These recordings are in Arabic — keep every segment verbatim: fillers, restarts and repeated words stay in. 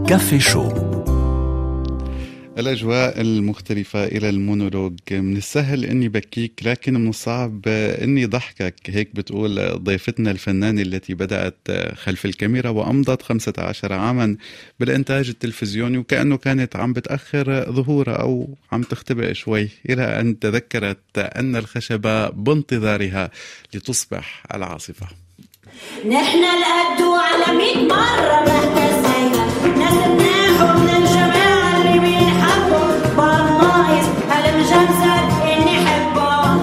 كافي شو. الأجواء المختلفة إلى المونولوج، من السهل أني بكيك لكن من الصعب أني ضحكك. هيك بتقول ضيفتنا الفنانة التي بدأت خلف الكاميرا وأمضت خمسة عشر عاما بالإنتاج التلفزيوني، وكأنه كانت عم بتأخر ظهورها أو عم تختبئ شوي، إلى أن تذكرت أن الخشبة بانتظارها لتصبح العاصفة. نحن القد على مئة مرة مهتزينا، نسبناهم من الجماعة اللي بينحبوا بالنايس هالمجمزر اللي حبه.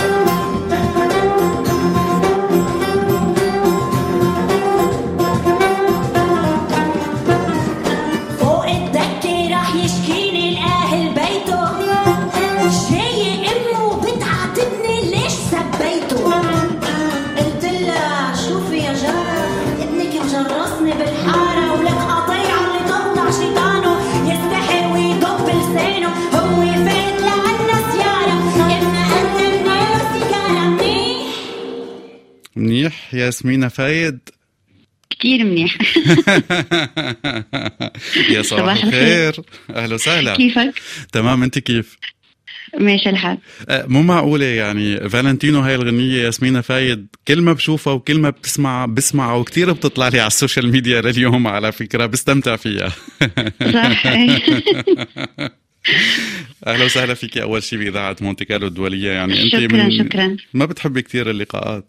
فوق الدكة راح يشكيني الأهل بيته، جاي أمه بتعاتبني ليش سبيته. قلت لها شوفي يا جارة، ابنك مجرسني بالحارة، ولك قطيع اللي تقطع شيطانه يستحي ويدب لسانه. هو فات لعنا سيارة إما أنت الناس كان منيح منيح ياسمينة فايد؟ كتير منيح. يا صباح الخير، أهلا وسهلا. كيفك؟ تمام، أنت كيف؟ ماشي الحال. مو معقولة يعني فالنتينو هاي الغنية ياسمينة فايد كل ما بشوفها وكل ما بتسمع بسمعها وكتير بتطلع لي على السوشيال ميديا لليوم، على فكرة بستمتع فيها. صح. أهلا وسهلا فيكي أول شي بإذاعة مونتي كارلو الدولية. يعني أنت شكرا من شكرا. ما بتحبي كتير اللقاءات؟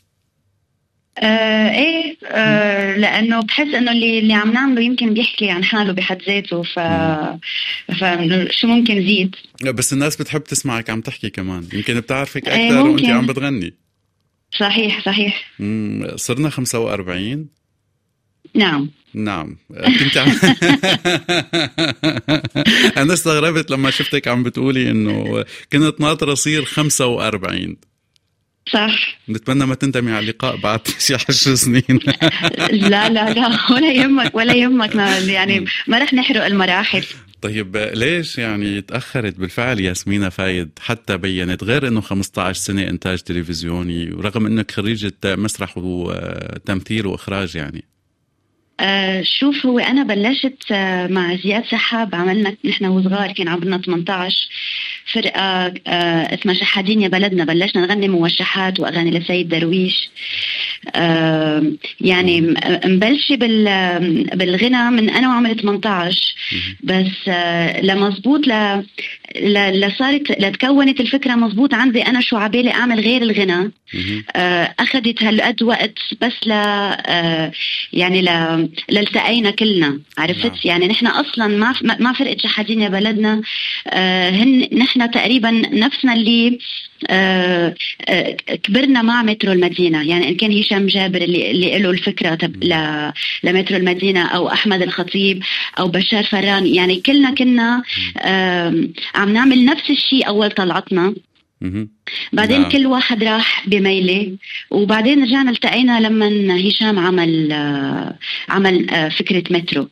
آه ايه آه لانه بحس انه اللي اللي عم نعمله يمكن بيحكي عن حاله بحد ذاته، ف فشو ممكن زيد. بس الناس بتحب تسمعك عم تحكي كمان، يمكن بتعرفك أكثر إيه وأنت عم بتغني. صحيح صحيح. مم. صرنا خمسة وأربعين. نعم نعم. كنت عم... أنا استغربت لما شفتك عم بتقولي إنه كنت ناطرة صير خمسة وأربعين. صح. نتمنى ما تندمي على اللقاء بعد شي عشر سنين. لا لا لا ولا يهمك ولا يهمك، يعني ما رح نحرق المراحل. طيب ليش يعني تأخرت بالفعل ياسمينة فايد حتى بيّنت، غير انه خمسة عشر سنة انتاج تلفزيوني ورغم انك خريجة مسرح وتمثيل واخراج؟ يعني آه شوف، هو أنا بلشت آه مع زياد سحاب، عملنا نحن وصغار كان عمرنا ثمانية عشر، فرقة آه اسمها شحادين يا بلدنا، بلشنا نغني موشحات وأغاني لسيد درويش. آه يعني مبلشة بالغنى من أنا وعمري ثمانية عشر، بس آه لمزبوط ل لصارت لتكونت الفكرة مزبوط عندي أنا شو عبالي أعمل غير الغنى. آه أخذت هالقد وقت بس ل آه يعني ل لالتقينا كلنا، عرفت؟ نعم. يعني نحن أصلا ما ما فرقة شحادين يا بلدنا، آه هن نحن تقريبا نفسنا اللي آه آه كبرنا مع مترو المدينة. يعني إن كان هشام جابر اللي اللي له الفكرة ل لمترو المدينة، أو أحمد الخطيب، أو بشار فران، يعني كلنا كنا آه عم نعمل نفس الشيء أول طلعتنا. بعدين نعم. كل واحد راح بميله، وبعدين رجعنا التقينا لما هشام عمل آه عمل آه فكرة مترو.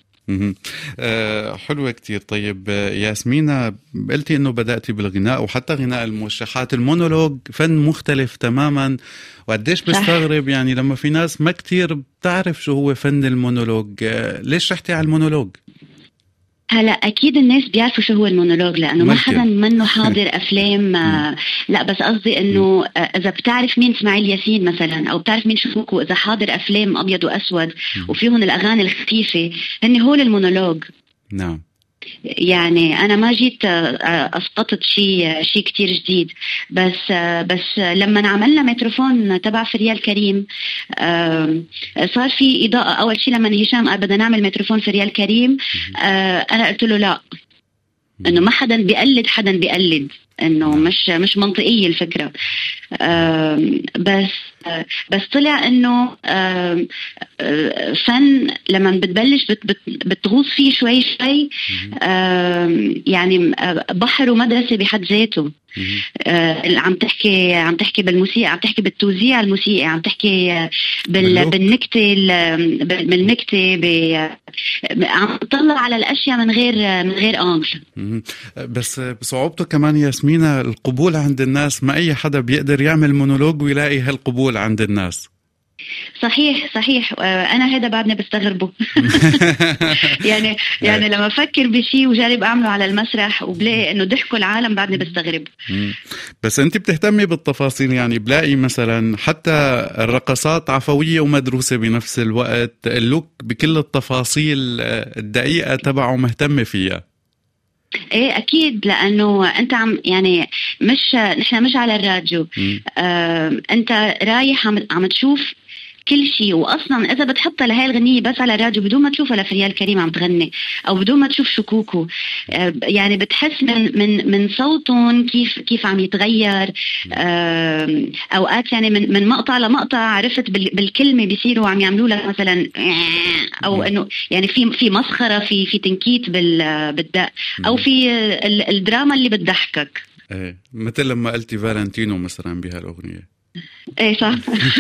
أه حلوة كتير. طيب ياسمينة، قلتي انه بدأتي بالغناء وحتى غناء الموشحات، المونولوج فن مختلف تماما، وقديش بستغرب يعني لما في ناس ما كتير بتعرف شو هو فن المونولوج. أه ليش رحتي على المونولوج؟ هلا اكيد الناس بيعرفوا شو هو المونولوج، لانه ما حدا منه حاضر افلام. لا بس قصدي انه اذا بتعرف مين اسماعيل ياسين مثلا، او بتعرف مين شوكو، اذا حاضر افلام ابيض واسود وفيهم الاغاني الخفيفه، هن هول المونولوج. نعم. يعني أنا ما جيت أسقطت شيء شيء كتير جديد، بس بس لما عملنا ميكروفون تبع فريال كريم صار في إضاءة. أول شيء لما هشام قال بدنا نعمل ميكروفون فريال كريم، أنا قلت له لا، إنه ما حدا بيقلد حدا بيقلد، إنه مش مش منطقية الفكرة. بس بس طلع إنه فن لما بتبلش بت بت بتغوص فيه شوي شوي، يعني بحر ومدرسة بحد ذاته. عم تحكي عم تحكي بالموسيقى، عم تحكي بالتوزيع الموسيقي، عم تحكي بال بالنكتة بالنكتة عم تطلع على الأشياء من غير من غير أنجل. بس بصعوبته كمان ياسمينة القبول عند الناس، ما أي حدا بيقدر يعمل مونولوج ويلاقي هالقبول عند الناس. صحيح صحيح. انا هذا بعدني بستغربه. يعني يعني لما افكر بشيء وجرب اعمله على المسرح وبلاقي انه ضحكوا العالم بعدني بستغرب. بس انت بتهتمي بالتفاصيل، يعني بلاقي مثلا حتى الرقصات عفوية ومدروسة بنفس الوقت، اللوك بكل التفاصيل الدقيقة تبعه مهتمة فيها. ايه اكيد، لانه انت عم يعني مش نحن مش على الراديو. آه، انت رايح عم عم تشوف كل شيء. واصلا اذا بتحطها لهي الغنية بس على الراديو بدون ما تشوفها لفريال كريم عم تغني او بدون ما تشوف شكوكو، آه يعني بتحس من من من صوتهم كيف كيف عم يتغير. آه اوقات يعني من من مقطع لمقطع عرفت بالكلمة بيصيروا عم يعملوا لك مثلا، او انه يعني في في مسخرة، في في تنكيت بالدق، او في الدراما اللي بتضحكك. ايه مثل لما قلتي فالنتينو مثلا بهالاغنية. ايه صح.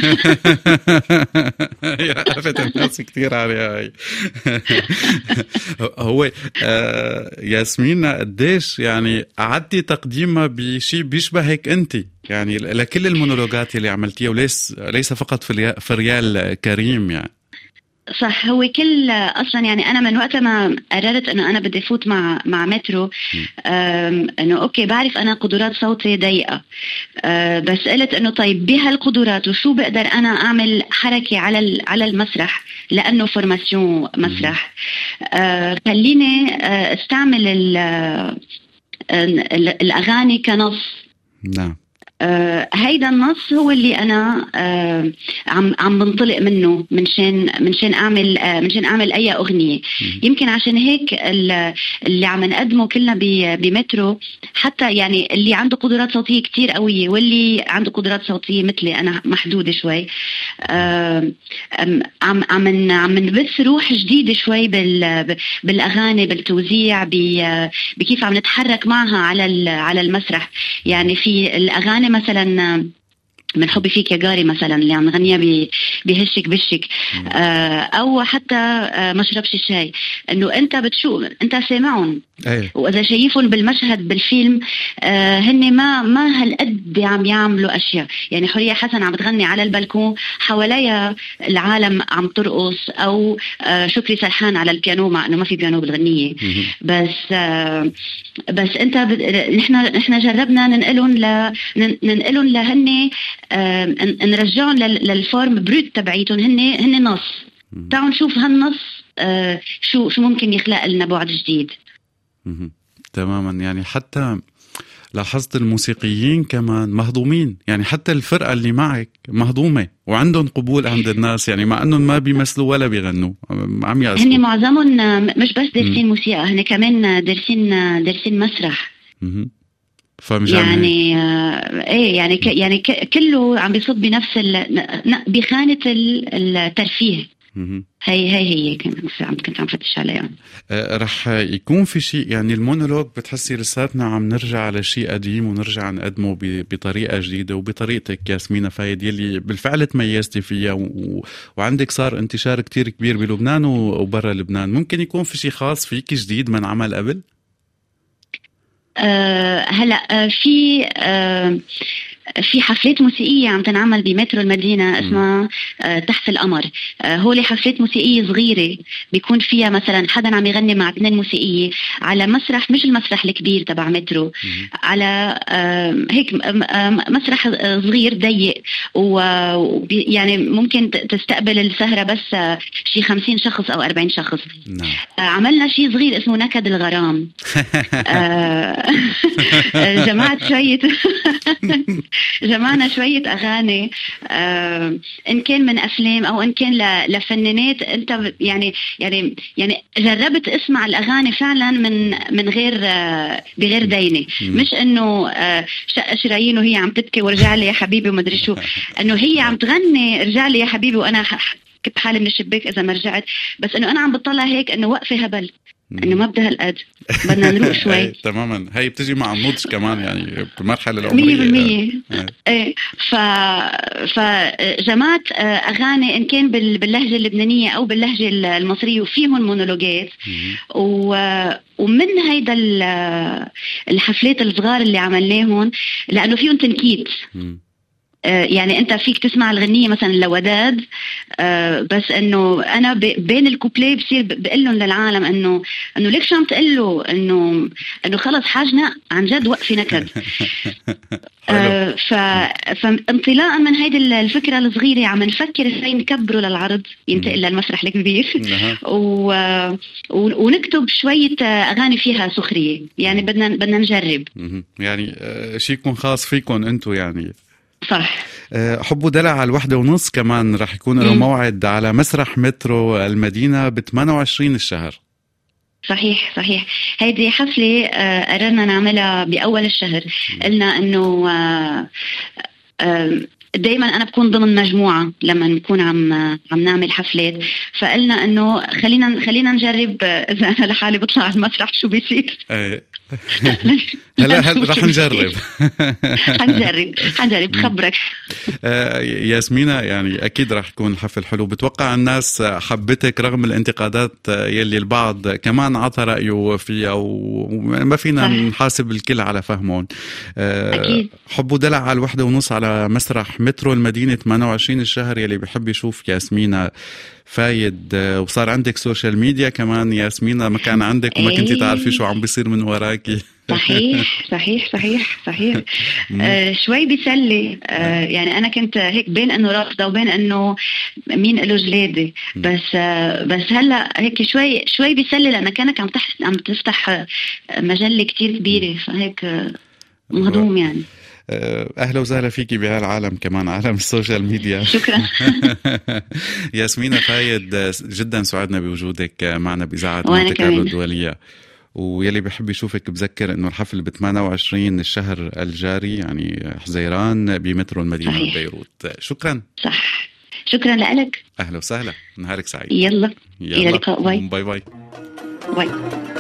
يا قفت الناس كتير عليها هاي. هو آه ياسمين، قديش يعني قعدتي تقديمها بشي بيشبهك انت يعني لكل المونولوجات اللي عملتيها، وليس ليس فقط في فريال كريم يعني؟ صح. هو كل اصلا يعني انا من وقت ما قررت انه انا بدي فوت مع مع مترو، انه اوكي بعرف انا قدرات صوتي ضيقه، بس قلت انه طيب بهالقدرات وشو بقدر انا اعمل حركه على على المسرح، لانه فورماسيون مسرح. خليني استعمل الاغاني كنص. نعم. آه هيدا النص هو اللي أنا آه عم عم بنطلق منه منشان منشان أعمل آه منشان أعمل أي أغنية. يمكن عشان هيك اللي عم نقدمه كلنا بمترو، حتى يعني اللي عنده قدرات صوتية كتير قوية واللي عنده قدرات صوتية مثلي أنا محدودة شوي، آه عم عم عم نبث روح جديدة شوي بالأغاني، بالتوزيع، بكيف عم نتحرك معها على على المسرح. يعني في الأغاني مثلا من حبي فيك يا جاري مثلا اللي عم نغنيها بهشك بشك، او حتى مشربش الشاي، انه انت بتشوف انت سامعهم أيه. واذا شايفهم بالمشهد بالفيلم آه هن ما ما هالقد عم يعملوا اشياء. يعني حورية حسن عم تغني على البلكون حواليها العالم عم ترقص، او آه شكري سرحان على البيانو مع انه ما في بيانو بالغنية. بس آه بس انت نحن نحن جربنا ننقلهم ل ننقلهم لهن آه نرجعهم للفورم بروت تبعيتهم، هن هن نص. تعالوا نشوف هالنص آه شو شو ممكن يخلق لنا بعد جديد. تماما. يعني حتى لاحظت الموسيقيين كمان مهضومين، يعني حتى الفرقة اللي معك مهضومة وعندهم قبول عند الناس، يعني مع انهم ما بيمثلوا ولا بيغنوا عم يعزفوا. هن معظمهم مش بس دارسين موسيقى، هن كمان دارسين دارسين مسرح. يعني آه ايه يعني ك يعني ك كله عم بيصب بنفس بخانة الترفيه. هي هي هي كنت عم كنت عم فتش عليها. آه رح يكون في شيء، يعني المونولوج بتحسي لساتنا عم نرجع على شيء قديم ونرجع نقدمه بطريقة جديدة وبطريقتك ياسمينة فايد يلي بالفعل تميزتي فيها، و... وعندك صار انتشار كتير كبير بلبنان وبرا لبنان. ممكن يكون في شيء خاص فيك جديد من عمل قبل؟ أه هلا أه في أه في حفلات موسيقية عم تنعمل بمترو المدينة اسمها أه تحت القمر. أه هولي حفلات موسيقية صغيرة بيكون فيها مثلا حدا عم يغني مع اثنين موسيقية على مسرح، مش المسرح الكبير تبع مترو، على أه هيك أه مسرح صغير ضيق، ويعني ممكن تستقبل السهرة بس أه شي خمسين شخص أو أربعين شخص. أه عملنا شي صغير اسمه نكد الغرام. أه جمعت شوية جمعنا شوية أغاني آه إن كان من أفلام أو إن كان لفنانات. أنت يعني يعني يعني جربت اسمع الأغاني فعلا من من غير آه بغير دينة، مش إنه آه شق شرايين وهي عم تبكي ورجع لي يا حبيبي وما أدري شو، إنه هي عم تغني رجع لي يا حبيبي وأنا كنت حالي من الشباك إذا ما رجعت، بس إنه أنا عم بطلع هيك إنه وقفة هبل، انه ما بدها هالقد، بدنا نروق شوي. تماما. هي بتجي مع النضج كمان، يعني بمرحله العمريه مية بالمية. ايه ف فجمعت اغاني ان كان باللهجه اللبنانيه او باللهجه المصريه وفيهم مونولوجات، و ومن هيدا الحفلات الصغار اللي عملناهم لانه فيهم تنكيت يعني أنت فيك تسمع الغنية مثلا لوداد، بس إنه أنا بين الكوبليه بصير بقول لهم للعالم إنه إنه ليك شو عم تقله إنه إنه خلص حاجنا عن جد وقفي نكد. آه ف... فانطلاقا من هيدي الفكرة الصغيرة عم نفكر ازاي نكبره للعرض ينتقل للمسرح الكبير و... و... ونكتب شوية أغاني فيها سخرية، يعني بدنا بدنا نجرب يعني شيء يكون خاص فيكم أنتو يعني. صح. حب ودلع على الواحدة ونص كمان رح يكون له موعد على مسرح مترو المدينة ب ثمانية وعشرين الشهر. صحيح صحيح. هيدي حفلة قررنا نعملها بأول الشهر. قلنا إنه دايما أنا بكون ضمن مجموعة لما نكون عم عم نعمل حفلات، فقلنا إنه خلينا خلينا نجرب إذا أنا لحالي بطلع على المسرح شو بيصير. هلا رح نجرب. حنجرب حنجرب خبرك. ياسمينة يعني أكيد رح يكون الحفل حلو. بتوقع الناس حبتك رغم الانتقادات يلي البعض كمان عطى رأيه فيها وما فينا نحاسب الكل على فهمهم. أكيد. حب ودلع على الواحدة ونص على مسرح مترو المدينة ثمانية وعشرين الشهر. يلي بيحب يشوف ياسمينة فايد، وصار عندك سوشيال ميديا كمان ياسمينة، ما كان عندك وما كنتي تعرفي شو عم بيصير من وراكي. صحيح صحيح صحيح صحيح. آه شوي بيسلي. آه يعني أنا كنت هيك بين إنه رافضة وبين إنه مين له جلادي، بس آه بس هلا هيك شوي شوي بيسلي لأن كانك عم تحت عم تفتح مجلة كتير كبيرة، فهيك آه مهضوم يعني. أهلا وسهلا فيكي بهالعالم كمان، عالم السوشيال ميديا. شكرا. ياسمينة فايد جدا سعدنا بوجودك معنا بإذاعة مونte كارلو الدولية، ويلي بحب يشوفك بذكر انه الحفل ب ثمانية وعشرين الشهر الجاري يعني حزيران بمترو المدينة صحيح. ببيروت. شكرا. صح. شكرا لك. أهلا وسهلا، نهارك سعيد. يلا, يلا. إلى اللقاء. باي باي باي, باي.